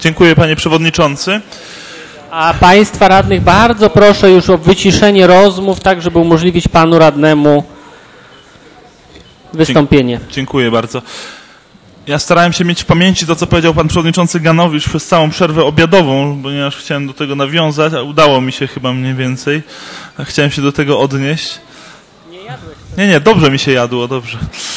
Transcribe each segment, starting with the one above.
Dziękuję, panie przewodniczący. A państwa radnych bardzo proszę już o wyciszenie rozmów, tak żeby umożliwić panu radnemu wystąpienie. Dziękuję bardzo. Ja starałem się mieć w pamięci to, co powiedział pan przewodniczący Ganowicz przez całą przerwę obiadową, ponieważ chciałem do tego nawiązać, a udało mi się chyba mniej więcej. Chciałem się do tego odnieść. Nie jadłeś? Nie, dobrze mi się jadło, dobrze.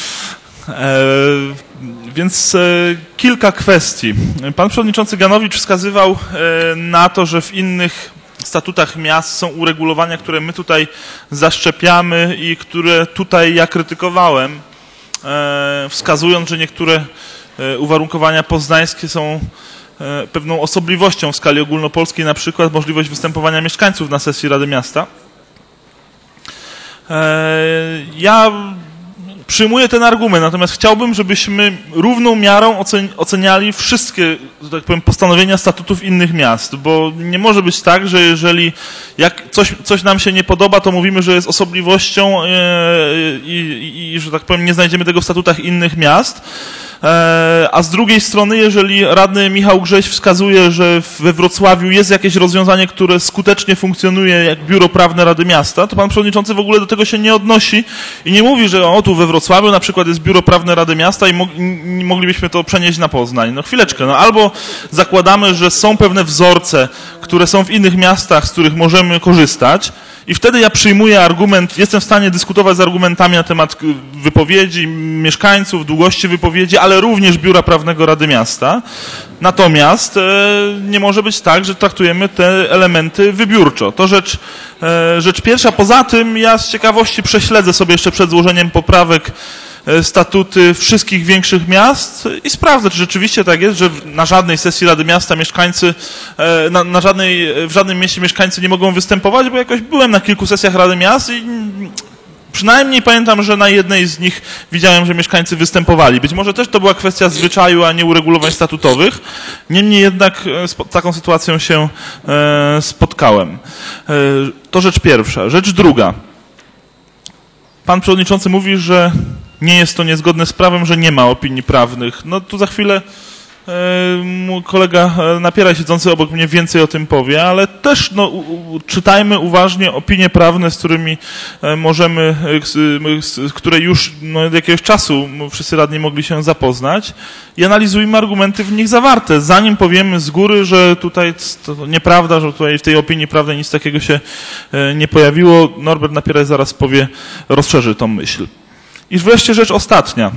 Więc kilka kwestii. Pan przewodniczący Ganowicz wskazywał na to, że w innych statutach miast są uregulowania, które my tutaj zaszczepiamy i które tutaj ja krytykowałem, wskazując, że niektóre uwarunkowania poznańskie są pewną osobliwością w skali ogólnopolskiej, na przykład możliwość występowania mieszkańców na sesji Rady Miasta. Ja przyjmuję ten argument, natomiast chciałbym, żebyśmy równą miarą oceniali wszystkie, że tak powiem, postanowienia statutów innych miast, bo nie może być tak, że jeżeli coś nam się nie podoba, to mówimy, że jest osobliwością i że tak powiem, nie znajdziemy tego w statutach innych miast. A z drugiej strony, jeżeli radny Michał Grześ wskazuje, że we Wrocławiu jest jakieś rozwiązanie, które skutecznie funkcjonuje jak biuro prawne Rady Miasta, to pan przewodniczący w ogóle do tego się nie odnosi i nie mówi, że tu we Wrocławiu na przykład jest biuro prawne Rady Miasta i moglibyśmy to przenieść na Poznań. No chwileczkę, albo zakładamy, że są pewne wzorce, które są w innych miastach, z których możemy korzystać, i wtedy ja przyjmuję argument, jestem w stanie dyskutować z argumentami na temat wypowiedzi mieszkańców, długości wypowiedzi, ale również biura prawnego Rady Miasta. Natomiast nie może być tak, że traktujemy te elementy wybiórczo. To rzecz pierwsza. Poza tym ja z ciekawości prześledzę sobie jeszcze przed złożeniem poprawek statuty wszystkich większych miast i sprawdzę, czy rzeczywiście tak jest, że na żadnej sesji Rady Miasta mieszkańcy, w żadnym mieście mieszkańcy nie mogą występować, bo jakoś byłem na kilku sesjach Rady Miast i przynajmniej pamiętam, że na jednej z nich widziałem, że mieszkańcy występowali. Być może też to była kwestia zwyczaju, a nie uregulowań statutowych. Niemniej jednak z taką sytuacją się spotkałem. To rzecz pierwsza. Rzecz druga. Pan przewodniczący mówi, że nie jest to niezgodne z prawem, że nie ma opinii prawnych. No tu za chwilę mój kolega Napieraj siedzący obok mnie więcej o tym powie, ale też czytajmy uważnie opinie prawne, z którymi możemy, które już od jakiegoś czasu wszyscy radni mogli się zapoznać i analizujmy argumenty w nich zawarte, zanim powiemy z góry, że tutaj to nieprawda, że tutaj w tej opinii prawnej nic takiego się nie pojawiło. Norbert Napieraj zaraz rozszerzy tą myśl. I wreszcie rzecz ostatnia.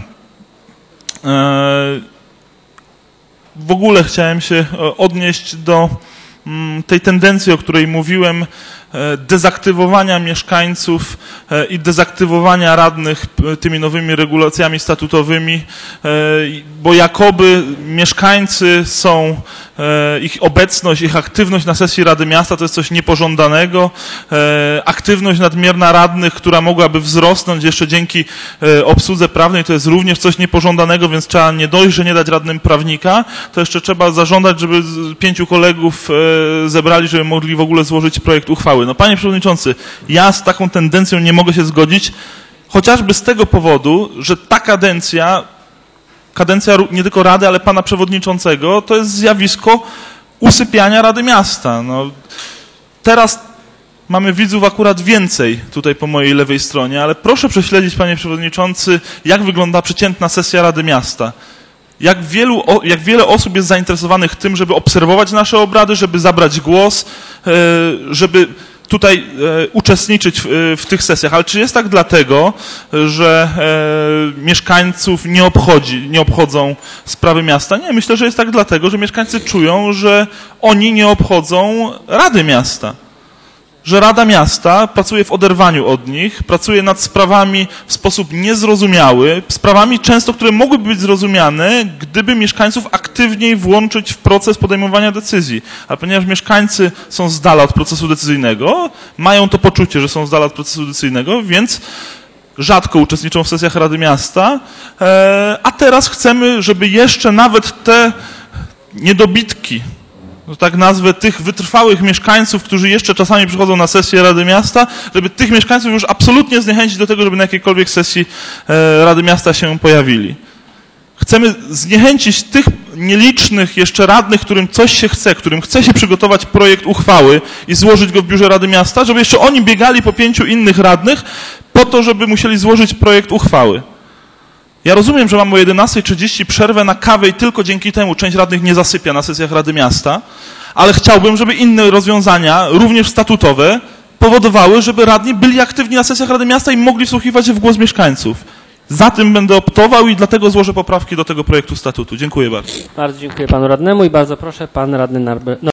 W ogóle chciałem się odnieść do tej tendencji, o której mówiłem, dezaktywowania mieszkańców i dezaktywowania radnych tymi nowymi regulacjami statutowymi, bo jakoby mieszkańcy są, ich obecność, ich aktywność na sesji Rady Miasta to jest coś niepożądanego. Aktywność nadmierna radnych, która mogłaby wzrosnąć jeszcze dzięki obsłudze prawnej, to jest również coś niepożądanego, więc trzeba nie dość, że nie dać radnym prawnika, to jeszcze trzeba zażądać, żeby 5 kolegów zebrali, żeby mogli w ogóle złożyć projekt uchwały. No panie przewodniczący, ja z taką tendencją nie mogę się zgodzić, chociażby z tego powodu, że ta kadencja nie tylko Rady, ale pana przewodniczącego, to jest zjawisko usypiania Rady Miasta. No, teraz mamy widzów akurat więcej tutaj po mojej lewej stronie, ale proszę prześledzić, panie przewodniczący, jak wygląda przeciętna sesja Rady Miasta. Jak wiele osób jest zainteresowanych tym, żeby obserwować nasze obrady, żeby zabrać głos, żeby tutaj uczestniczyć w tych sesjach. Ale czy jest tak dlatego, że mieszkańców nie obchodzą sprawy miasta? Nie, myślę, że jest tak dlatego, że mieszkańcy czują, że oni nie obchodzą Rady Miasta. Że Rada Miasta pracuje w oderwaniu od nich, pracuje nad sprawami w sposób niezrozumiały, sprawami często, które mogłyby być zrozumiane, gdyby mieszkańców aktywniej włączyć w proces podejmowania decyzji. Ale ponieważ mieszkańcy są z dala od procesu decyzyjnego, mają to poczucie, że są z dala od procesu decyzyjnego, więc rzadko uczestniczą w sesjach Rady Miasta, a teraz chcemy, żeby jeszcze nawet te niedobitki, tak nazwę, tych wytrwałych mieszkańców, którzy jeszcze czasami przychodzą na sesję Rady Miasta, żeby tych mieszkańców już absolutnie zniechęcić do tego, żeby na jakiejkolwiek sesji Rady Miasta się pojawili. Chcemy zniechęcić tych nielicznych jeszcze radnych, którym coś się chce, którym chce się przygotować projekt uchwały i złożyć go w biurze Rady Miasta, żeby jeszcze oni biegali po 5 innych radnych po to, żeby musieli złożyć projekt uchwały. Ja rozumiem, że mamy o 11:30 przerwę na kawę i tylko dzięki temu część radnych nie zasypia na sesjach Rady Miasta, ale chciałbym, żeby inne rozwiązania, również statutowe, powodowały, żeby radni byli aktywni na sesjach Rady Miasta i mogli wsłuchiwać się w głos mieszkańców. Za tym będę optował i dlatego złożę poprawki do tego projektu statutu. Dziękuję bardzo. Bardzo dziękuję panu radnemu i bardzo proszę pan radny